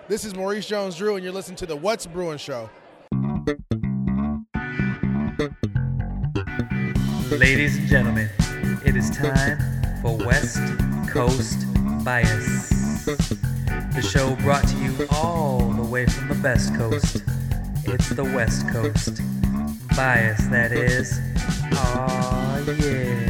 This is Maurice Jones-Drew, and you're listening to the What's Brewing Show. Ladies and gentlemen, it is time for West Coast Bias. The show brought to you all the way from the best coast. It's the West Coast Bias, that is. Aw, yeah.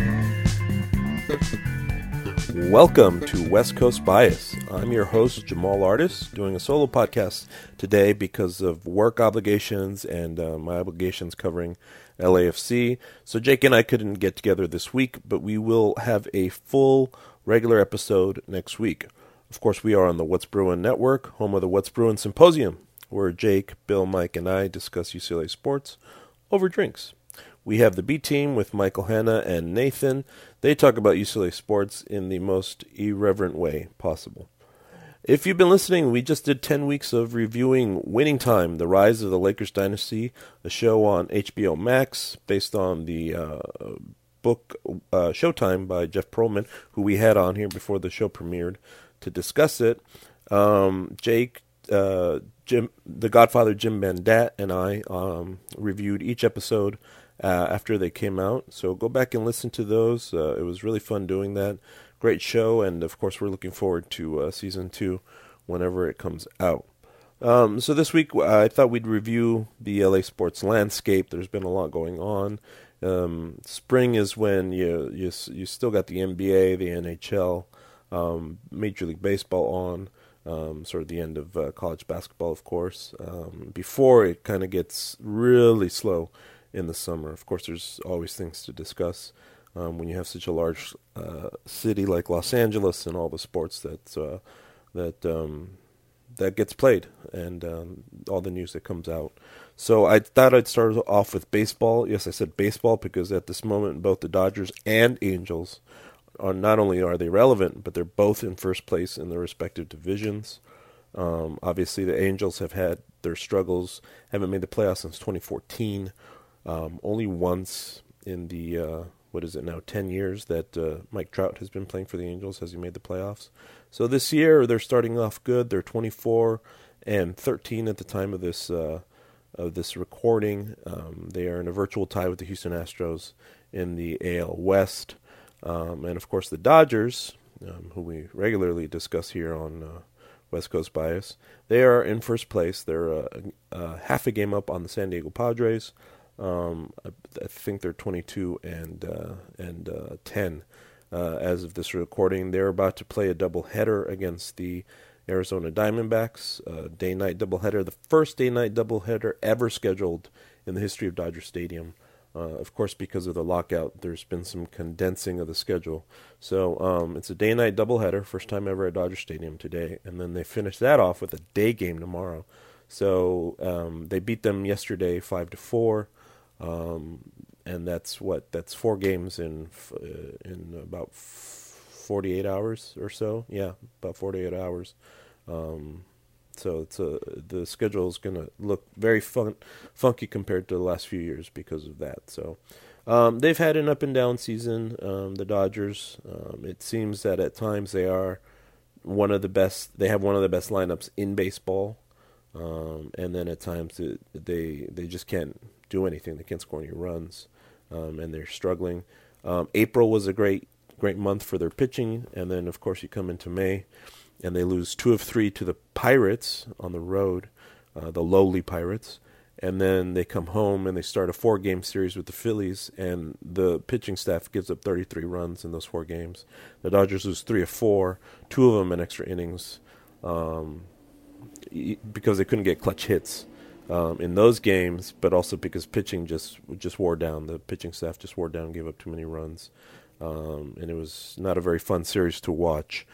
Welcome to West Coast Bias. I'm your host, Jamal Artis, doing a solo podcast today because of work obligations and my obligations covering LAFC. So Jake and I couldn't get together this week, but we will have a full regular episode next week. Of course, we are on the What's Brewing Network, home of the What's Brewing Symposium, where Jake, Bill, Mike, and I discuss UCLA sports over drinks. We have the B team with Michael Hanna and Nathan. They talk about UCLA sports in the most irreverent way possible. If you've been listening, we just did 10 weeks of reviewing Winning Time, The Rise of the Lakers Dynasty, a show on HBO Max based on the book Showtime by Jeff Pearlman, who we had on here before the show premiered to discuss it. Jake, Jim, the Godfather Jim Bandat, and I reviewed each episode after they came out. So go back and listen to those. It was really fun doing that. Great show, and of course we're looking forward to Season 2 whenever it comes out. So this week I thought we'd review the LA sports landscape. There's been a lot going on. Spring is when you still got the NBA, the NHL, Major League Baseball on, sort of the end of college basketball, of course, before it kind of gets really slow in the summer. Of course, there's always things to discuss when you have such a large city like Los Angeles and all the sports that gets played and all the news that comes out. So I thought I'd start off with baseball. Yes, I said baseball because at this moment both the Dodgers and Angels are not only are they relevant, but they're both in first place in their respective divisions. Obviously, the Angels have had their struggles, haven't made the playoffs since 2014. Only once in the, 10 years that Mike Trout has been playing for the Angels has he made the playoffs. So this year they're starting off good. They're 24-13 at the time of this recording. They are in a virtual tie with the Houston Astros in the AL West. And of course the Dodgers, who we regularly discuss here on West Coast Bias, they are in first place. They're half a game up on the San Diego Padres. I think they're 22 and 10 as of this recording. They're about to play a doubleheader against the Arizona Diamondbacks, day-night doubleheader, the first day-night doubleheader ever scheduled in the history of Dodger Stadium. Of course, because of the lockout, there's been some condensing of the schedule. So it's a day-night doubleheader, first time ever at Dodger Stadium today, and then they finish that off with a day game tomorrow. So they beat them yesterday 5-4. And that's 4 games in about 48 hours or so. Yeah, about 48 hours. So the schedule is going to look very funky compared to the last few years because of that. So they've had an up and down season. The Dodgers. It seems that at times they are one of the best. They have one of the best lineups in baseball. And then at times they just can't do anything. They can't score any runs, and they're struggling. April was a great month for their pitching, and then of course you come into May, and they lose 2 of 3 to the Pirates on the road, the lowly Pirates, and then they come home and they start a 4-game series with the Phillies, and the pitching staff gives up 33 runs in those 4 games. The Dodgers lose 3 of 4, 2 of them in extra innings, because they couldn't get clutch hits in those games, but also because pitching just wore down. The pitching staff just wore down and gave up too many runs, and it was not a very fun series to watch.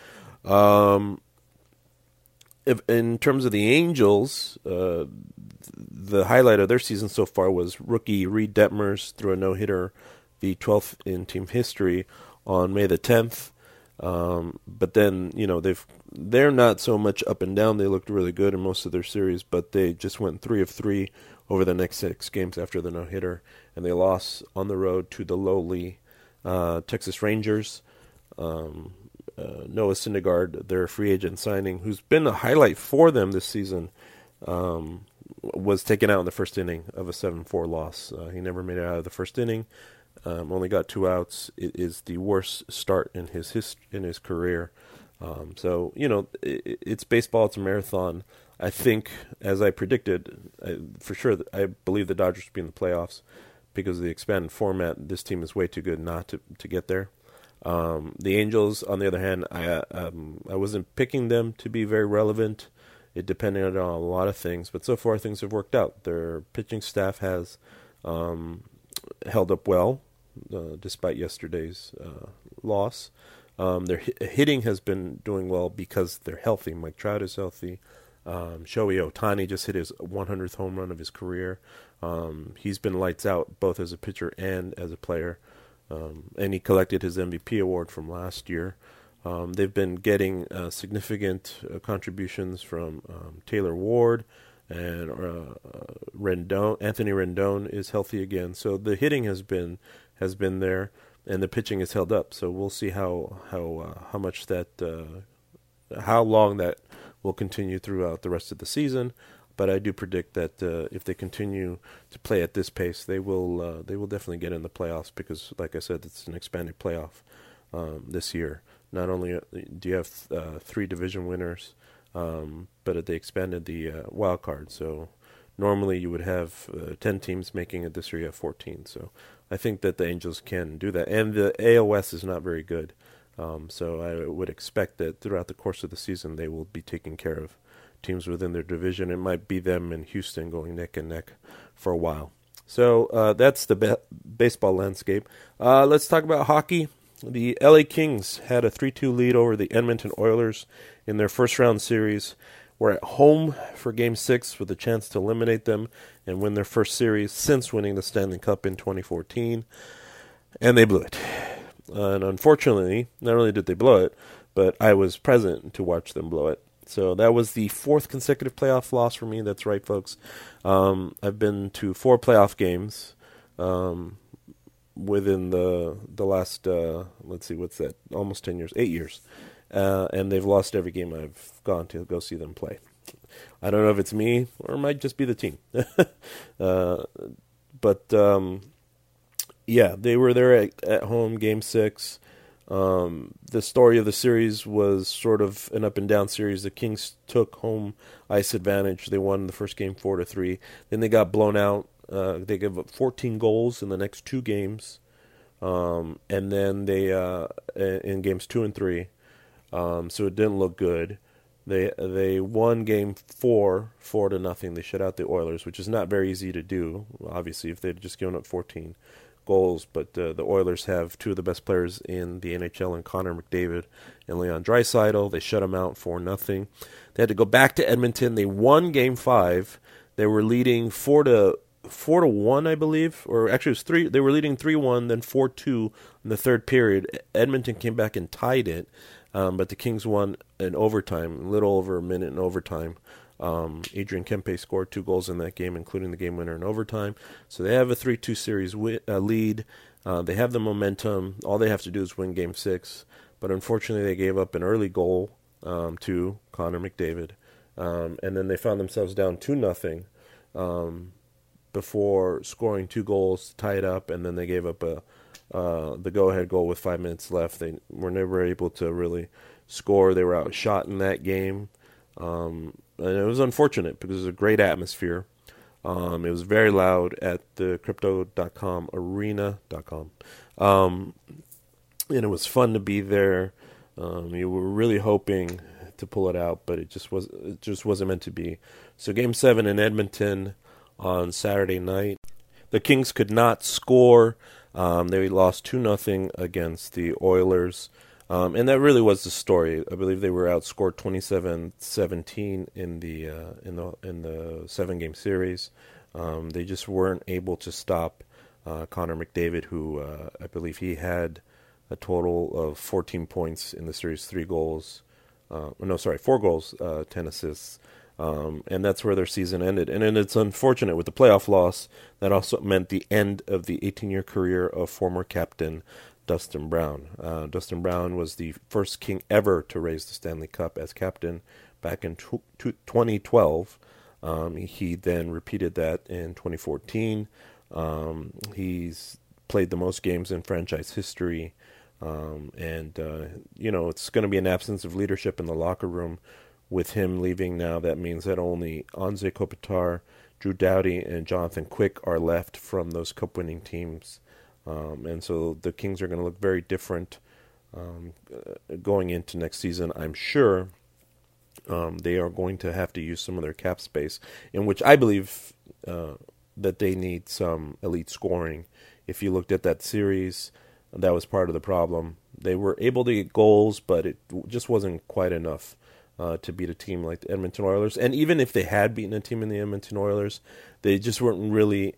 In terms of the Angels, the highlight of their season so far was rookie Reed Detmers threw a no-hitter, the 12th in team history, on May the 10th. But then, they're not so much up and down. They looked really good in most of their series, but they just went 3 of 3 over the next 6 games after the no-hitter, and they lost on the road to the lowly Texas Rangers. Noah Syndergaard, their free agent signing, who's been a highlight for them this season, was taken out in the first inning of a 7-4 loss. He never made it out of the first inning. Only got 2 outs. It is the worst start in his career. So it's baseball. It's a marathon. I think, as I predicted, for sure, I believe the Dodgers will be in the playoffs because of the expanded format. This team is way too good not to get there. The Angels, on the other hand, I wasn't picking them to be very relevant. It depended on a lot of things, but so far things have worked out. Their pitching staff has held up well, despite yesterday's loss. Their hitting has been doing well because they're healthy. Mike Trout is healthy. Shohei Ohtani just hit his 100th home run of his career. He's been lights out both as a pitcher and as a player. And he collected his MVP award from last year. They've been getting significant contributions from Taylor Ward, and Anthony Rendon is healthy again. So the hitting has been there, and the pitching has held up. So we'll see how long that will continue throughout the rest of the season. But I do predict that if they continue to play at this pace, they will definitely get in the playoffs because, like I said, it's an expanded playoff this year. Not only do you have 3 division winners, but they expanded the wild card. So normally you would have 10 teams making it. This year you have 14. So I think that the Angels can do that. And the AL West is not very good. So I would expect that throughout the course of the season they will be taking care of teams within their division. It might be them and Houston going neck and neck for a while. So that's the baseball landscape. Let's talk about hockey. The LA Kings had a 3-2 lead over the Edmonton Oilers in their first-round series. We're at home for Game 6 with a chance to eliminate them and win their first series since winning the Stanley Cup in 2014. And they blew it. And unfortunately, not only did they blow it, but I was present to watch them blow it. So that was the 4th consecutive playoff loss for me. That's right, folks. I've been to 4 playoff games within the last, let's see, what's that? Almost 10 years, 8 years. And they've lost every game I've gone to go see them play. I don't know if it's me or it might just be the team. Yeah, they were there at home, Game 6. The story of the series was sort of an up-and-down series. The Kings took home ice advantage. They won the first game 4-3. Then they got blown out. They gave up 14 goals in the next 2 games. And then they in games 2 and 3. So it didn't look good. They won game 4-0. They shut out the Oilers, which is not very easy to do, obviously, if they'd just given up 14 goals. But the Oilers have 2 of the best players in the NHL in Connor McDavid and Leon Draisaitl. They shut them out 4-0. They had to go back to Edmonton. They won game 5. They were leading 4-1, I believe, or actually it was 3. They were leading 3-1, then 4-2 in the third period. Edmonton came back and tied it, but the Kings won in overtime, a little over a minute in overtime. Adrian Kempe scored 2 goals in that game, including the game winner in overtime. So they have a 3-2 series lead. They have the momentum. All they have to do is win Game 6. But unfortunately, they gave up an early goal to Connor McDavid. And then they found themselves down 2-0 before scoring 2 goals to tie it up. And then they gave up the go-ahead goal with 5 minutes left. They were never able to really score. They were outshot in that game. And it was unfortunate because it was a great atmosphere. It was very loud at the Crypto.com arena.com. And it was fun to be there. You were really hoping to pull it out, but it just wasn't meant to be. So Game 7 in Edmonton on Saturday night. The Kings could not score. They lost 2-0 against the Oilers. And that really was the story. I believe they were outscored 27-17 in the 7-game series. They just weren't able to stop Connor McDavid, who I believe he had a total of 14 points in the series, 4 goals, 10 assists. And that's where their season ended. And then it's unfortunate with the playoff loss. That also meant the end of the 18-year career of former captain Dustin Brown. Dustin Brown was the first King ever to raise the Stanley Cup as captain back in 2012. He then repeated that in 2014. He's played the most games in franchise history. It's going to be an absence of leadership in the locker room. With him leaving now, that means that only Anze Kopitar, Drew Doughty, and Jonathan Quick are left from those cup-winning teams. And so the Kings are going to look very different going into next season. I'm sure they are going to have to use some of their cap space, in which I believe that they need some elite scoring. If you looked at that series, that was part of the problem. They were able to get goals, but it just wasn't quite enough to beat a team like the Edmonton Oilers. And even if they had beaten a team in the Edmonton Oilers, they just weren't really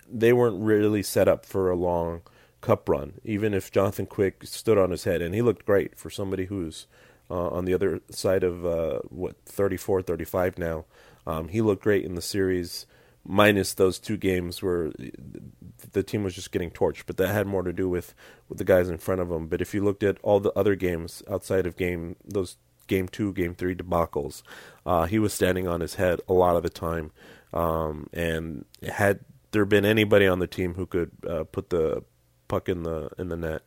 set up for a long cup run. Even if Jonathan Quick stood on his head, and he looked great for somebody who's on the other side of 34, 35 now. He looked great in the series, minus those two games where the team was just getting torched. But that had more to do with the guys in front of him. But if you looked at all the other games outside of those Game 2, Game 3 debacles, he was standing on his head a lot of the time. And had there been anybody on the team who could put the puck in the net,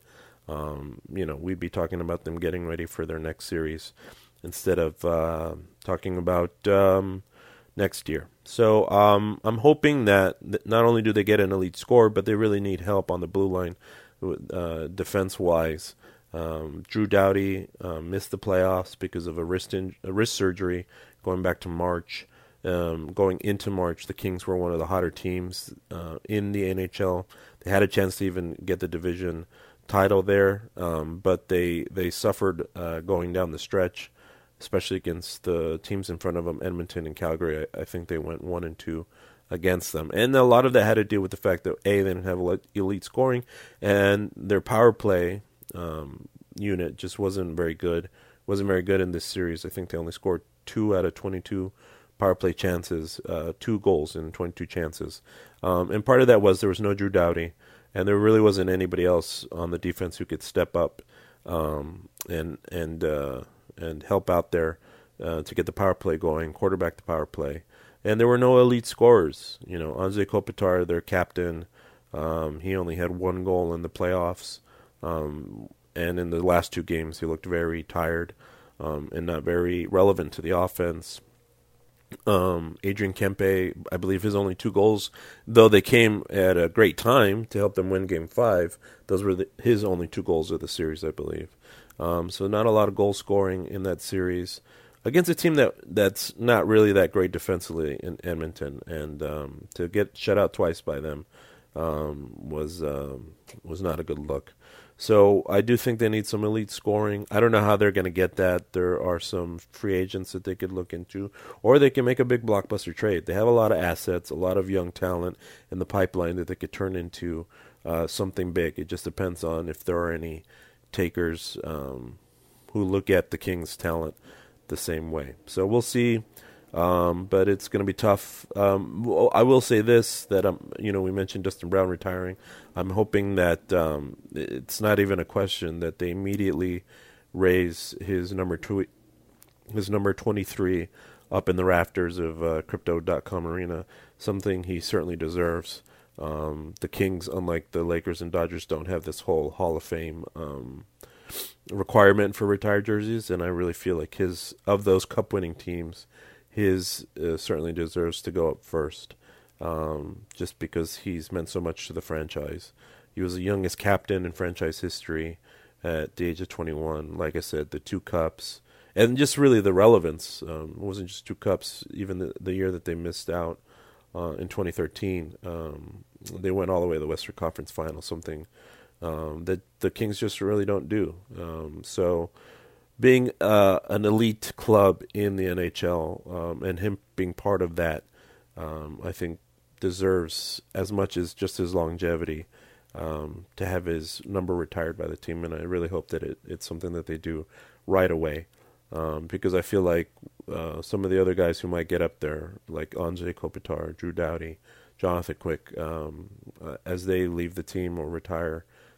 we'd be talking about them getting ready for their next series instead of talking about next year. So I'm hoping that not only do they get an elite score, but they really need help on the blue line defense-wise. Drew Doughty missed the playoffs because of a wrist surgery going back to March. Going into March, the Kings were one of the hotter teams in the NHL. They had a chance to even get the division title there, but they suffered going down the stretch, especially against the teams in front of them, Edmonton and Calgary. I think they went 1-2 against them. And a lot of that had to do with the fact that, A, they didn't have elite scoring, and their power play unit just wasn't very good. Wasn't very good in this series. I think they only scored 2 out of 22 power play chances, 2 goals in 22 chances. And part of that was there was no Drew Doughty, and there really wasn't anybody else on the defense who could step up and help out there to get the power play going, quarterback the power play. And there were no elite scorers. Anze Kopitar, their captain, he only had 1 goal in the playoffs. And in the last 2 games, he looked very tired and not very relevant to the offense. Adrian Kempe, I believe his only 2 goals, though they came at a great time to help them win Game 5, those were his only 2 goals of the series, I believe. So not a lot of goal scoring in that series against a team that's not really that great defensively in Edmonton, and to get shut out twice by them was not a good look. So I do think they need some elite scoring. I don't know how they're going to get that. There are some free agents that they could look into, or they can make a big blockbuster trade. They have a lot of assets, a lot of young talent in the pipeline that they could turn into something big. It just depends on if there are any takers who look at the Kings' talent the same way. So we'll see. But it's going to be tough. I will say this, that we mentioned Dustin Brown retiring. I'm hoping that it's not even a question that they immediately raise his number 23 up in the rafters of Crypto.com Arena, something he certainly deserves. The Kings, unlike the Lakers and Dodgers, don't have this whole Hall of Fame requirement for retired jerseys, and I really feel like of those cup-winning teams, his certainly deserves to go up first, just because he's meant so much to the franchise. He was the youngest captain in franchise history at the age of 21. Like I said, the 2 cups, and just really the relevance. It wasn't just 2 cups. Even the year that they missed out in 2013, they went all the way to the Western Conference Final, something that the Kings just really don't do. So being an elite club in the NHL and him being part of that, I think deserves as much as just his longevity to have his number retired by the team. And I really hope that it's something that they do right away, because I feel like some of the other guys who might get up there, like Anze Kopitar, Drew Doughty, Jonathan Quick, as they leave the team or retire,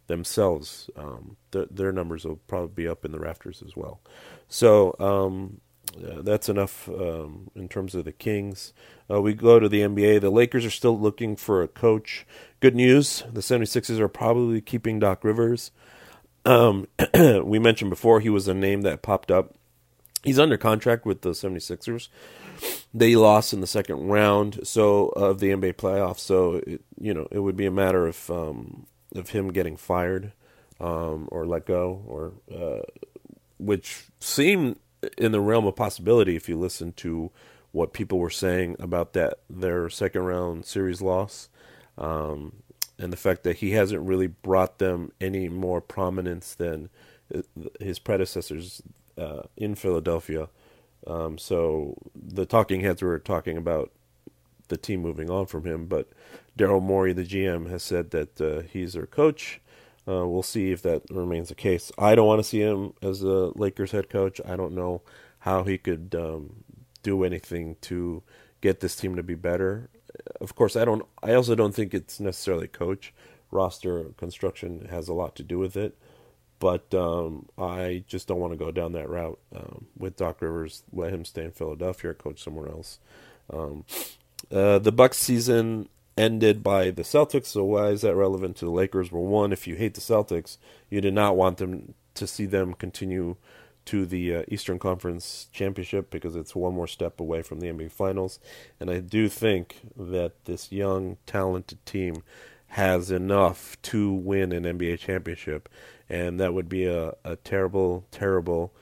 themselves, their numbers will probably be up in the rafters as well. So that's enough in terms of the Kings. We go to the NBA. The Lakers are still looking for a coach. Good news, the 76ers are probably keeping Doc Rivers. We mentioned before he was a name that popped up. He's under contract with the 76ers. They lost in the second round of the NBA playoffs, so it would be a matter of him getting fired or let go, or which seemed in the realm of possibility if you listen to what people were saying about their second round series loss, and the fact that he hasn't really brought them any more prominence than his predecessors in Philadelphia. So the talking heads were talking about the team moving on from him, but Daryl Morey, the GM, has said that he's their coach. We'll see if that remains the case. I don't want to see him as the Lakers head coach. I don't know how he could do anything to get this team to be better. Of course, I also don't think it's necessarily coach. Roster construction has a lot to do with it. But I just don't want to go down that route with Doc Rivers. Let him stay in Philadelphia or coach somewhere else. The Bucks season ended by the Celtics, so why is that relevant to the Lakers? Well, one, if you hate the Celtics, you did not want them to see them continue to the Eastern Conference Championship because it's one more step away from the NBA Finals. And I do think that this young, talented team has enough to win an NBA championship, and that would be a terrible, terrible,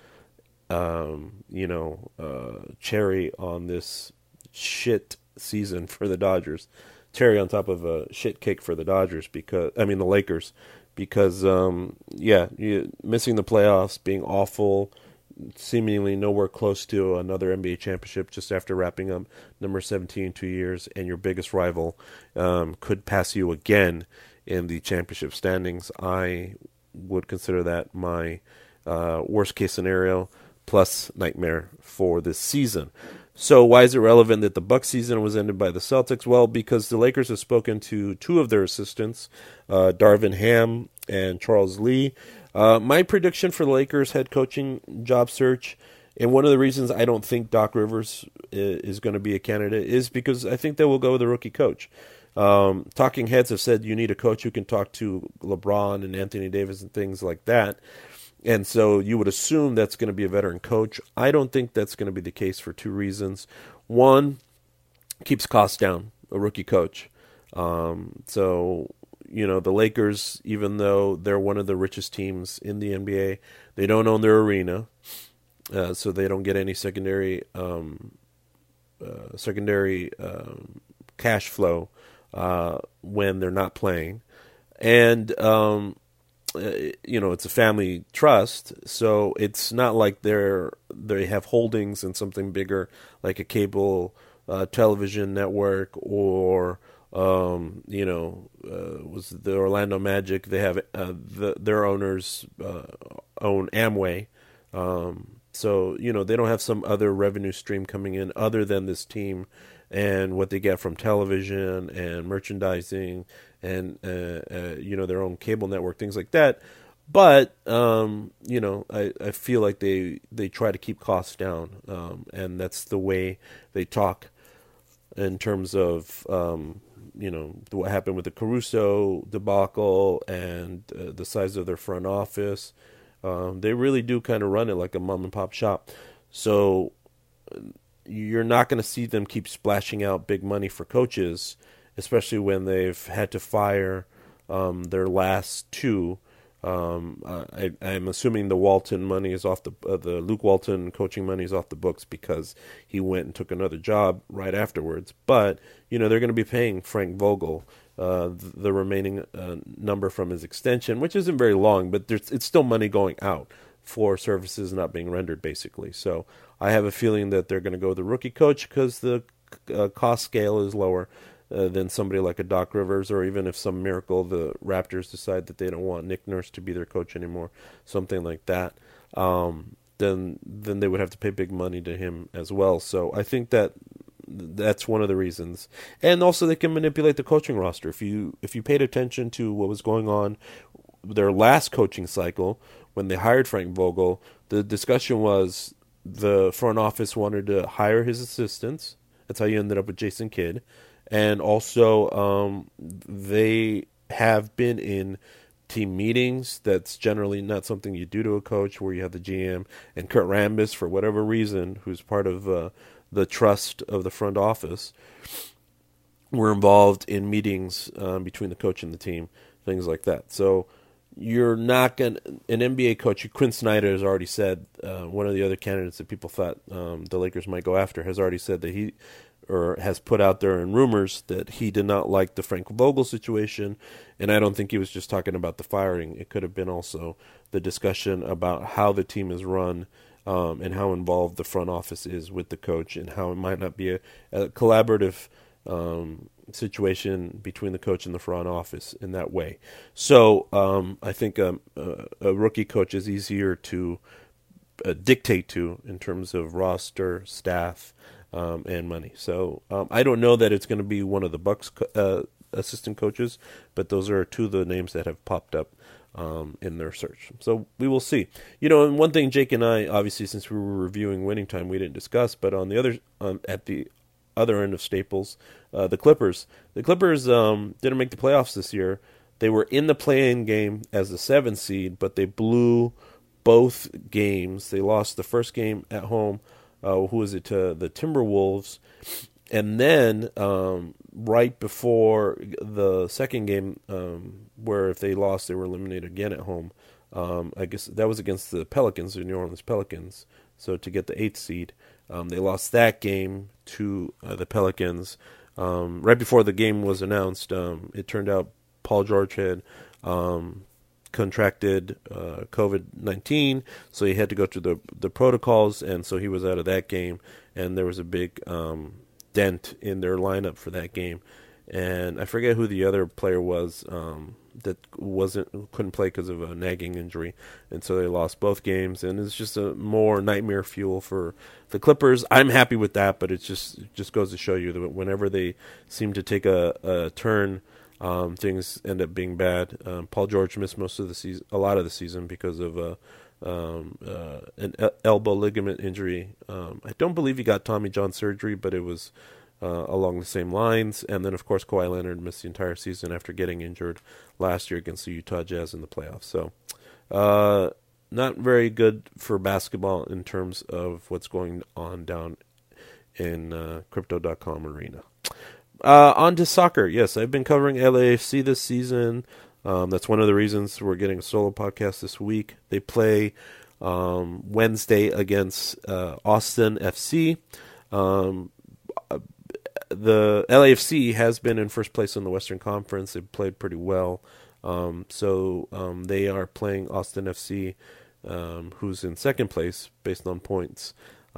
cherry on this shit season for the Dodgers. Cherry on top of a shit cake for the the Lakers, because missing the playoffs, being awful, seemingly nowhere close to another NBA championship just after wrapping up number 17 in 2 years, and your biggest rival could pass you again in the championship standings. I would consider that my worst case scenario plus nightmare for this season. So why is it relevant that the Bucks season was ended by the Celtics? Well, because the Lakers have spoken to two of their assistants, Darvin Ham and Charles Lee. My prediction for the Lakers head coaching job search, and one of the reasons I don't think Doc Rivers is going to be a candidate, is because I think they will go with a rookie coach. Talking heads have said you need a coach who can talk to LeBron and Anthony Davis and things like that. And so you would assume that's going to be a veteran coach. I don't think that's going to be the case for two reasons. One, keeps costs down, a rookie coach. The Lakers, even though they're one of the richest teams in the NBA, they don't own their arena, so they don't get any secondary cash flow when they're not playing. And it's a family trust, so it's not like they have holdings in something bigger like a cable television network or was the Orlando Magic. They have their owners own Amway, so they don't have some other revenue stream coming in other than this team and what they get from television and merchandising and their own cable network, things like that. But I feel like they try to keep costs down, and that's the way they talk in terms of what happened with the Caruso debacle and the size of their front office. They really do kind of run it like a mom and pop shop. So you're not going to see them keep splashing out big money for coaches, especially when they've had to fire their last two. I'm assuming the Walton money is off the Luke Walton coaching money is off the books because he went and took another job right afterwards. But they're going to be paying Frank Vogel the remaining number from his extension, which isn't very long, but it's still money going out for services not being rendered, basically. So I have a feeling that they're going to go with the rookie coach because the cost scale is lower than somebody like a Doc Rivers, or even if some miracle the Raptors decide that they don't want Nick Nurse to be their coach anymore, something like that, then they would have to pay big money to him as well. So I think that's one of the reasons. And also they can manipulate the coaching roster. If you paid attention to what was going on their last coaching cycle, when they hired Frank Vogel, the discussion was the front office wanted to hire his assistants. That's how you ended up with Jason Kidd. And also, they have been in team meetings. That's generally not something you do to a coach, where you have the GM and Kurt Rambis, for whatever reason, who's part of the trust of the front office, were involved in meetings between the coach and the team, things like that. So you're not going to... An NBA coach, Quinn Snyder, has already said, one of the other candidates that people thought the Lakers might go after, has already said that he... or has put out there in rumors that he did not like the Frank Vogel situation, and I don't think he was just talking about the firing. It could have been also the discussion about how the team is run, and how involved the front office is with the coach, and how it might not be a collaborative situation between the coach and the front office in that way. So I think a rookie coach is easier to dictate to in terms of roster, staff, and money. So I don't know that it's going to be one of the Bucks assistant coaches, but those are two of the names that have popped up in their search. So we will see. And one thing Jake and I, obviously, since we were reviewing Winning Time, we didn't discuss, but on the other at the other end of Staples, the Clippers. The Clippers didn't make the playoffs this year. They were in the play-in game as the 7th seed, but they blew both games. They lost the first game at home. To the Timberwolves, and then right before the second game, where if they lost, they were eliminated again at home. I guess that was against the Pelicans, the New Orleans Pelicans. So to get the 8th seed, they lost that game to the Pelicans. Right before the game was announced, it turned out Paul George had contracted COVID-19, so he had to go through the protocols, and so he was out of that game, and there was a big dent in their lineup for that game. And I forget who the other player was that couldn't play because of a nagging injury, and so they lost both games, and it's just a more nightmare fuel for the Clippers. I'm happy with that, but it just goes to show you that whenever they seem to take a turn, things end up being bad. Paul George missed a lot of the season because of an elbow ligament injury. I don't believe he got Tommy John surgery, but it was along the same lines. And then, of course, Kawhi Leonard missed the entire season after getting injured last year against the Utah Jazz in the playoffs. So not very good for basketball in terms of what's going on down in Crypto.com arena. On to soccer. Yes, I've been covering LAFC this season. That's one of the reasons we're getting a solo podcast this week. They play Wednesday against Austin FC. The LAFC has been in first place in the Western Conference. They've played pretty well. So they are playing Austin FC, who's in second place based on points.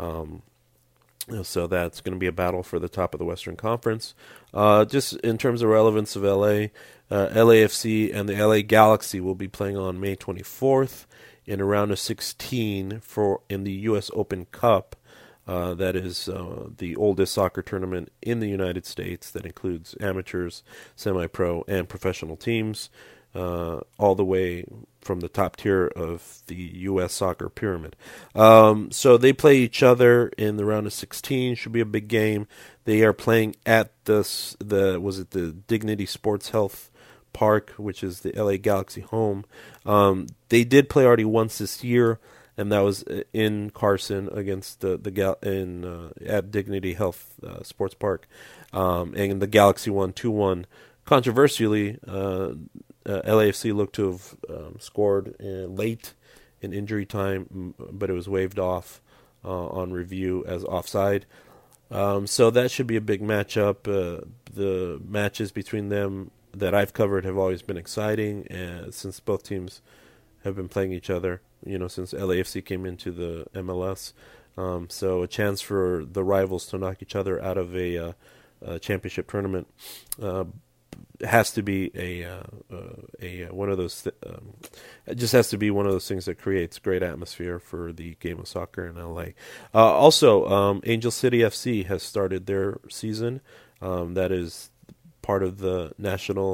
So that's going to be a battle for the top of the Western Conference. Just in terms of relevance of LA, LAFC and the LA Galaxy will be playing on May 24th in a round of 16 in the U.S. Open Cup. That is the oldest soccer tournament in the United States that includes amateurs, semi-pro, and professional teams, all the way from the top tier of the U.S. soccer pyramid. So they play each other in the round of 16. Should be a big game. They are playing at the Dignity Sports Health Park, which is the LA Galaxy home. They did play already once this year, and that was in Carson against at Dignity Health Sports Park, and the Galaxy won 2-1. Controversially, LAFC looked to have scored late in injury time, but it was waved off on review as offside. So that should be a big matchup. The matches between them that I've covered have always been exciting, since both teams have been playing each other, since LAFC came into the MLS. So a chance for the rivals to knock each other out of a championship tournament has to be one of those. It just has to be one of those things that creates great atmosphere for the game of soccer in LA. Also, Angel City FC has started their season. That is part of the National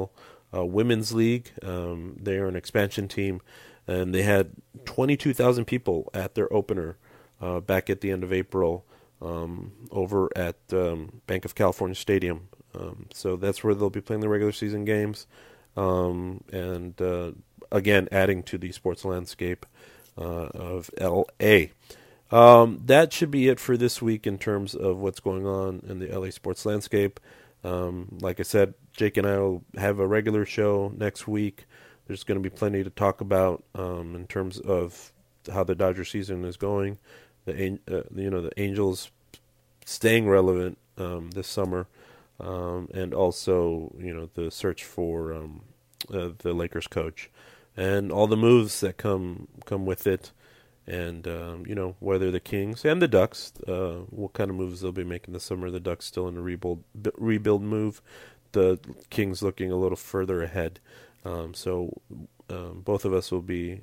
women's league. They are an expansion team, and they had 22,000 people at their opener back at the end of April over at Bank of California Stadium. So that's where they'll be playing the regular season games, and again, adding to the sports landscape of L.A. That should be it for this week in terms of what's going on in the LA sports landscape. Like I said, Jake and I will have a regular show next week. There's going to be plenty to talk about in terms of how the Dodger season is going. The Angels staying relevant this summer, and also the search for the Lakers coach and all the moves that come with it. And, whether the Kings and the Ducks, what kind of moves they'll be making this summer. The Ducks still in a rebuild move. The Kings looking a little further ahead. So both of us will be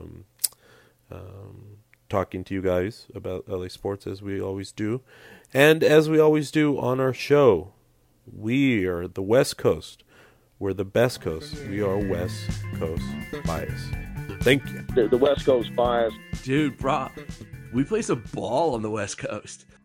talking to you guys about LA sports as we always do. And as we always do on our show, we are the West Coast. We're the best coast. We are West Coast Bias. Thank you. The West Coast Bias. Dude, bro, we play some ball on the West Coast.